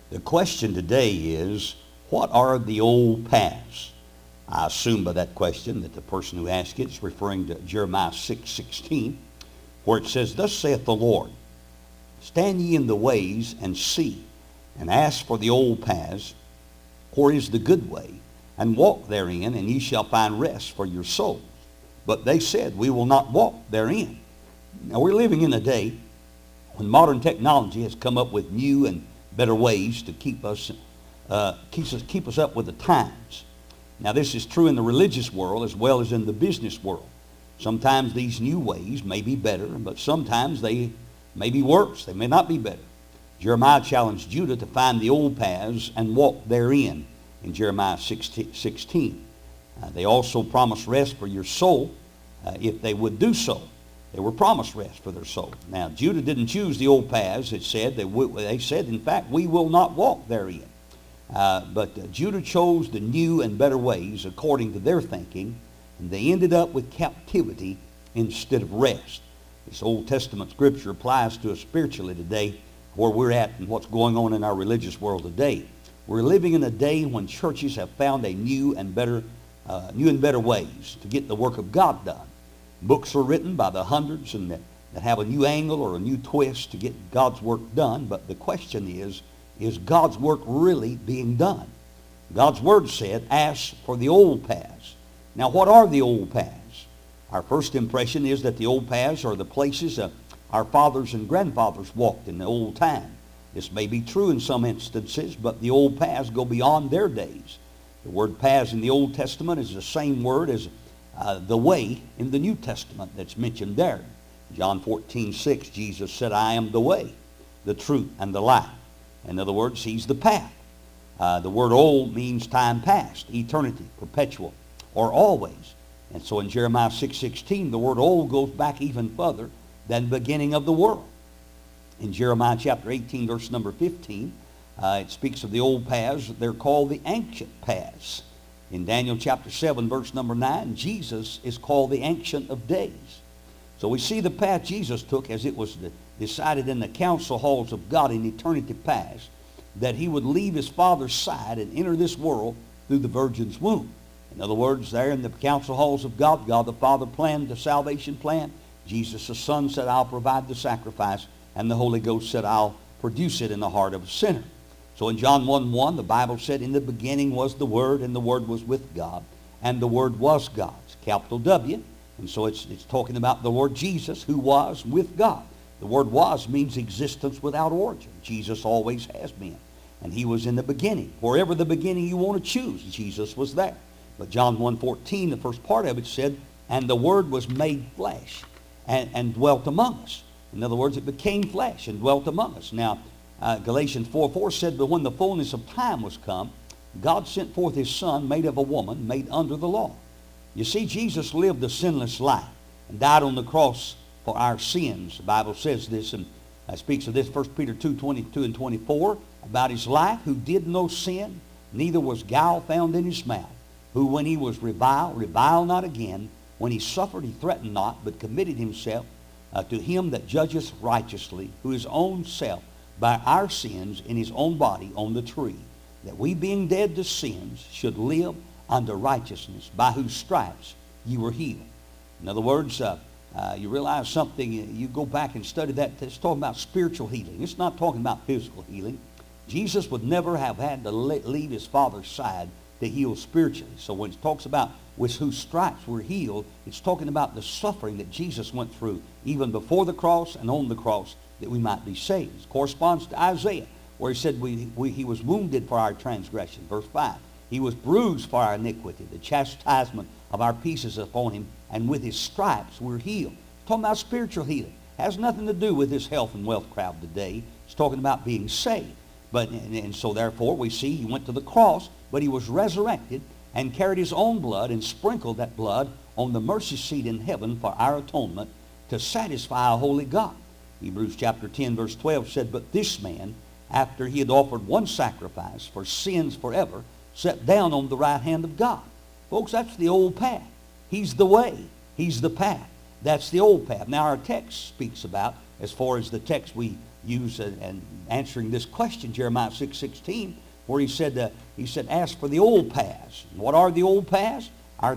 The question today is, what are the old paths? I assume by that question that the person who asked it is referring to Jeremiah 6:16, where it says, Thus saith the Lord, Stand ye in the ways and see, and ask for the old paths, where is the good way, and walk therein, and ye shall find rest for your souls. But they said, We will not walk therein. Now we're living in a day when modern technology has come up with new and better ways to keep us up with the times. Now this is true in the religious world as well as in the business world. Sometimes these new ways may be better, but sometimes they may be worse. They may not be better. Jeremiah challenged Judah to find the old paths and walk therein in Jeremiah 16. They also promised rest for your soul if they would do so. They were promised rest for their soul. Now, Judah didn't choose the old paths. It said they said, in fact, we will not walk therein. But Judah chose the new and better ways according to their thinking, and they ended up with captivity instead of rest. This Old Testament scripture applies to us spiritually today, where we're at and what's going on in our religious world today. We're living in a day when churches have found a new and better ways to get the work of God done. Books are written by the hundreds and that have a new angle or a new twist to get God's work done. But the question is God's work really being done? God's Word said, ask for the old paths. Now, what are the old paths? Our first impression is that the old paths are the places our fathers and grandfathers walked in the old time. This may be true in some instances, but the old paths go beyond their days. The word paths in the Old Testament is the same word as the way in the New Testament that's mentioned there. John 14:6, Jesus said, I am the way, the truth, and the life. In other words, He's the path. The word old means time past, eternity, perpetual, or always. And so in Jeremiah 6:16, the word old goes back even further than the beginning of the world. In Jeremiah chapter 18, verse number 15, it speaks of the old paths. They're called the ancient paths. In Daniel chapter 7, verse number 9, Jesus is called the Ancient of Days. So we see the path Jesus took as it was decided in the council halls of God in eternity past, that He would leave His Father's side and enter this world through the virgin's womb. In other words, there in the council halls of God, God the Father planned the salvation plan. Jesus the Son said, I'll provide the sacrifice. And the Holy Ghost said, I'll produce it in the heart of a sinner. So in John 1:1, the Bible said, in the beginning was the Word, and the Word was with God, and the Word was God. It's capital W. And so it's talking about the Lord Jesus, who was with God. The word was means existence without origin. Jesus always has been. And He was in the beginning. Wherever the beginning you want to choose, Jesus was there. But John 1:14, the first part of it said, and the Word was made flesh and dwelt among us. In other words, it became flesh and dwelt among us. Now, Galatians 4:4 said, but when the fullness of time was come, God sent forth His Son, made of a woman, made under the law. You see, Jesus lived a sinless life and died on the cross for our sins. The Bible says this and speaks of this, 1 Peter 2:22 and 24, about His life, who did no sin, neither was guile found in His mouth, who when He was reviled not again, when He suffered, He threatened not, but committed Himself to Him that judgeth righteously, who His own self by our sins in His own body on the tree, that we being dead to sins should live unto righteousness, by whose stripes ye were healed. In other words, you realize something, you go back and study that, it's talking about spiritual healing. It's not talking about physical healing. Jesus would never have had to leave His Father's side to heal spiritually. So when it talks about with whose stripes we're healed, it's talking about the suffering that Jesus went through, even before the cross and on the cross, that we might be saved. It corresponds to Isaiah, where He said He was wounded for our transgression. Verse 5, He was bruised for our iniquity. The chastisement of our peace is upon Him, and with His stripes we're healed. It's talking about spiritual healing. It has nothing to do with this health and wealth crowd today. It's talking about being saved. And so therefore we see He went to the cross, but He was resurrected and carried His own blood and sprinkled that blood on the mercy seat in heaven for our atonement to satisfy a holy God. Hebrews chapter 10 verse 12 said, but this man, after he had offered one sacrifice for sins forever, sat down on the right hand of God. Folks, that's the old path. He's the way. He's the path. That's the old path. Now our text speaks about, as far as the text we use and answering this question, Jeremiah 6:16, where he said, ask for the old paths. What are the old paths? Our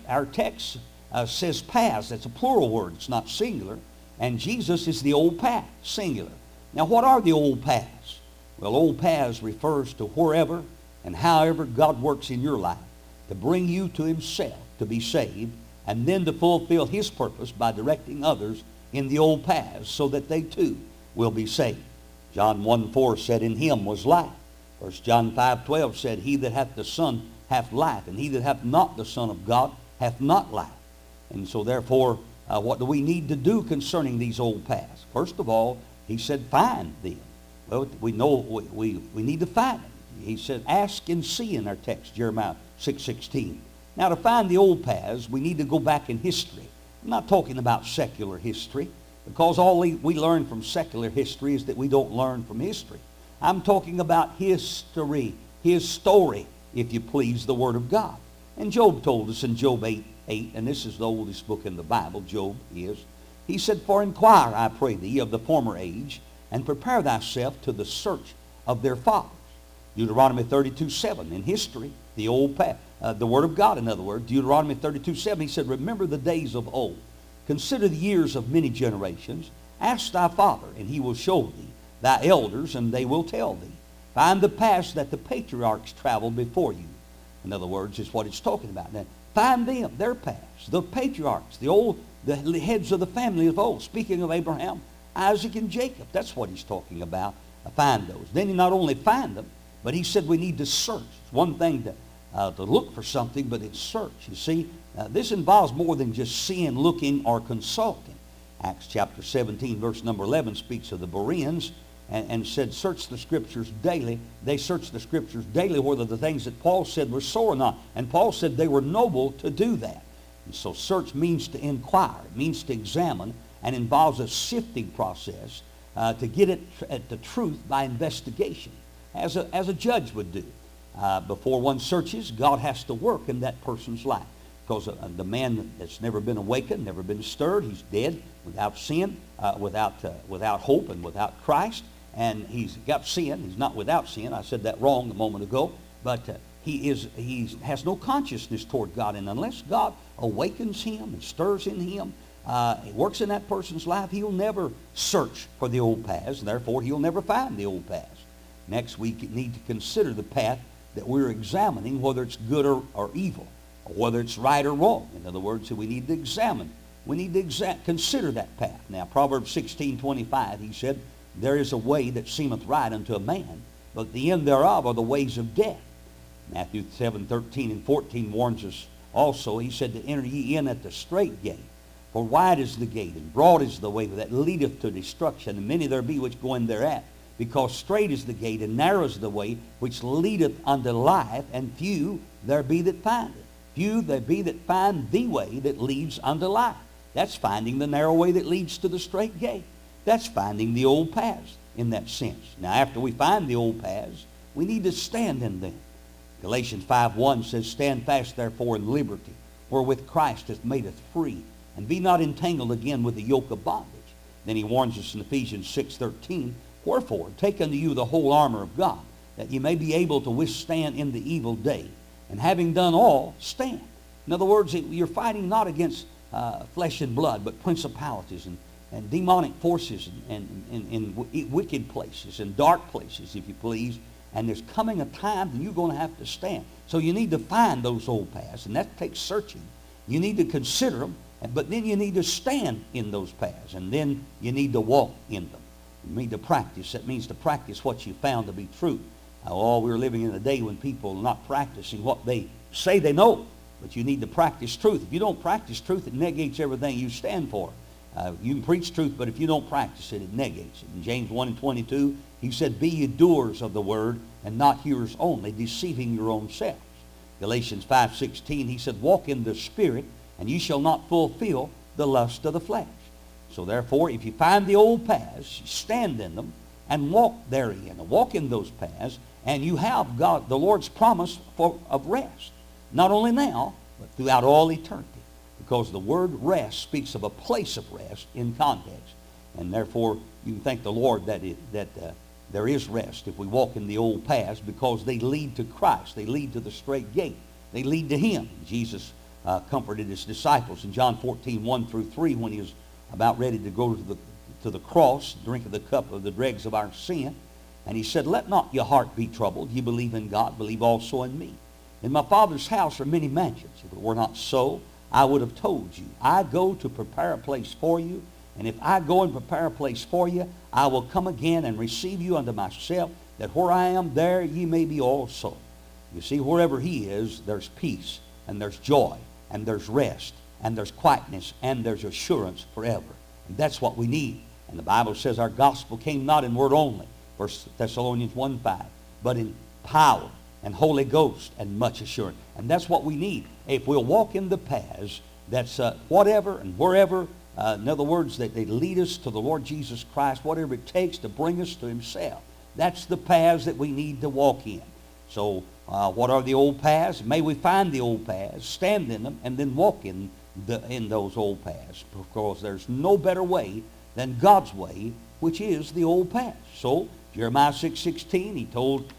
text says paths. That's a plural word. It's not singular. And Jesus is the old path, singular. Now, what are the old paths? Well, old paths refers to wherever and however God works in your life to bring you to himself, to be saved, and then to fulfill his purpose by directing others in the old paths so that they too will be saved. John 1:4 said, in him was life. 1 John 5:12 said, he that hath the Son hath life, and he that hath not the Son of God hath not life. And so therefore, what do we need to do concerning these old paths? First of all, he said, find them. Well, we know we need to find them. He said, ask and see in our text, Jeremiah 6:16. Now, to find the old paths, we need to go back in history. I'm not talking about secular history, because all we learn from secular history is that we don't learn from history. I'm talking about history, his story, if you please, the Word of God. And Job told us in Job 8:8, and this is the oldest book in the Bible, Job is. He said, for inquire, I pray thee, of the former age, and prepare thyself to the search of their fathers. Deuteronomy 32:7, in history, the old path, the Word of God, in other words. Deuteronomy 32:7, he said, remember the days of old. Consider the years of many generations. Ask thy father, and he will show thee, thy elders, and they will tell thee. Find the paths that the patriarchs traveled before you. In other words, is what it's talking about. Now, find them, their paths, the patriarchs, the heads of the family of old. Speaking of Abraham, Isaac, and Jacob. That's what he's talking about. Find those. Then he not only find them, but he said we need to search. It's one thing to look for something, but it's search. You see, this involves more than just seeing, looking, or consulting. Acts chapter 17, verse number 11 speaks of the Bereans and said, search the Scriptures daily. They searched the Scriptures daily whether the things that Paul said were so or not. And Paul said they were noble to do that. And so search means to inquire. It means to examine, and involves a sifting process to get at the truth by investigation, as a judge would do. Before one searches, God has to work in that person's life. Because the man that's never been awakened, never been stirred, he's dead, without sin, without hope, and without Christ. And he's got sin. He's not without sin. I said that wrong a moment ago. But he has no consciousness toward God. And unless God awakens him and stirs in him, works in that person's life, he'll never search for the old paths. And therefore, he'll never find the old paths. Next, we need to consider the path that we're examining, whether it's good or evil, or whether it's right or wrong. In other words, we need to examine. We need to consider that path. Now, Proverbs 16:25, he said, there is a way that seemeth right unto a man, but the end thereof are the ways of death. Matthew 7:13 and 14 warns us also. He said, to enter ye in at the strait gate. For wide is the gate, and broad is the way that leadeth to destruction, and many there be which go in thereat. Because strait is the gate, and narrow is the way which leadeth unto life, and few there be that find it. Few there be that find the way that leads unto life. That's finding the narrow way that leads to the strait gate. That's finding the old paths in that sense. Now, after we find the old paths, we need to stand in them. Galatians 5:1 says, stand fast therefore in liberty, wherewith Christ hath made us free, and be not entangled again with the yoke of bondage. Then he warns us in Ephesians 6:13, wherefore, take unto you the whole armor of God, that ye may be able to withstand in the evil day, and having done all, stand. In other words, you're fighting not against flesh and blood, but principalities and demonic forces and in wicked places and dark places, if you please. And there's coming a time that you're going to have to stand. So you need to find those old paths, and that takes searching. You need to consider them, but then you need to stand in those paths, and then you need to walk in them. You need to practice. That means to practice what you found to be true. We're living in a day when people are not practicing what they say they know, but you need to practice truth. If you don't practice truth, it negates everything you stand for. You can preach truth, but if you don't practice it, it negates it. In James 1:22, he said, be ye doers of the word, and not hearers only, deceiving your own selves. Galatians 5:16, he said, walk in the Spirit, and ye shall not fulfill the lust of the flesh. So therefore, if you find the old paths, you stand in them, and walk therein, and walk in those paths, and you have God, the Lord's promise of rest. Not only now, but throughout all eternity. Because the word rest speaks of a place of rest in context. And therefore, you can thank the Lord that there is rest if we walk in the old paths, because they lead to Christ. They lead to the straight gate. They lead to Him. Jesus comforted His disciples in John 14, 1 through 3, when He was about ready to go to the cross, drink of the cup of the dregs of our sin. And He said, "Let not your heart be troubled. You believe in God, believe also in me. In my Father's house are many mansions. If it were not so, I would have told you. I go to prepare a place for you. And if I go and prepare a place for you, I will come again and receive you unto myself, that where I am, there ye may be also." You see, wherever He is, there's peace, and there's joy, and there's rest, and there's quietness, and there's assurance forever. And that's what we need. And the Bible says our gospel came not in word only, 1 Thessalonians 1:5, but in power and Holy Ghost and much assurance. And that's what we need. If we'll walk in the paths, that's whatever and wherever, in other words, that they lead us to the Lord Jesus Christ, whatever it takes to bring us to Himself. That's the paths that we need to walk in. So what are the old paths? May we find the old paths, stand in them, and then walk in those old paths, because there's no better way than God's way, which is the old paths. So Jeremiah 6:16, he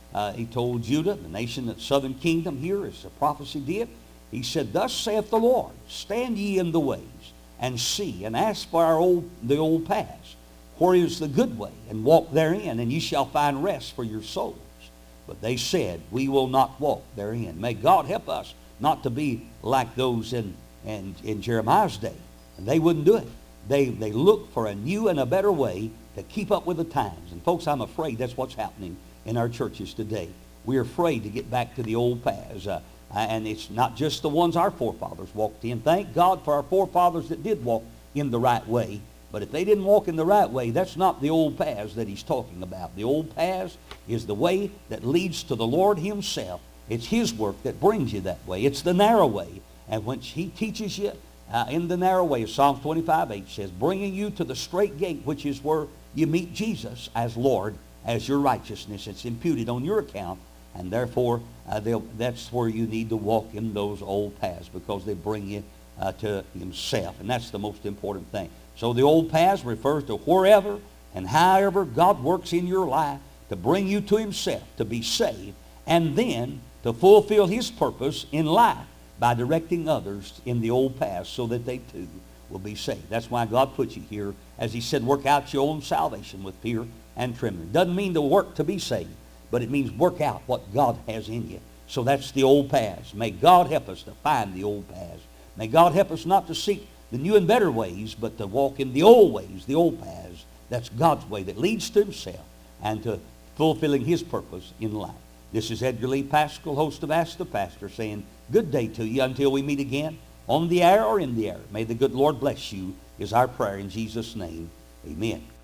told Judah, the nation, the southern kingdom here, as the prophecy did, He said, "Thus saith the Lord, stand ye in the ways, and see, and ask for the old paths, where is the good way, and walk therein, and ye shall find rest for your souls." But they said, "We will not walk therein." May God help us not to be like those in Jeremiah's day. And they wouldn't do it. They looked for a new and a better way to keep up with the times. And folks, I'm afraid that's what's happening in our churches today. We're afraid to get back to the old paths. And it's not just the ones our forefathers walked in. Thank God for our forefathers that did walk in the right way. But if they didn't walk in the right way, that's not the old paths that He's talking about. The old paths is the way that leads to the Lord Himself. It's His work that brings you that way. It's the narrow way. And when He teaches you in the narrow way, Psalms 25:8 says, bringing you to the straight gate, which is where you meet Jesus as Lord, as your righteousness. It's imputed on your account. And therefore, that's where you need to walk in those old paths, because they bring you to Himself. And that's the most important thing. So the old paths refers to wherever and however God works in your life to bring you to Himself, to be saved, and then to fulfill His purpose in life by directing others in the old paths so that they too will be saved. That's why God put you here. As He said, work out your own salvation with fear and trembling. Doesn't mean to work to be saved, but it means work out what God has in you. So that's the old paths. May God help us to find the old paths. May God help us not to seek the new and better ways, but to walk in the old ways, the old paths. That's God's way that leads to Himself and to fulfilling His purpose in life. This is Edgar Lee Pascal, host of Ask the Pastor, saying good day to you until we meet again on the air or in the air. May the good Lord bless you is our prayer in Jesus' name. Amen.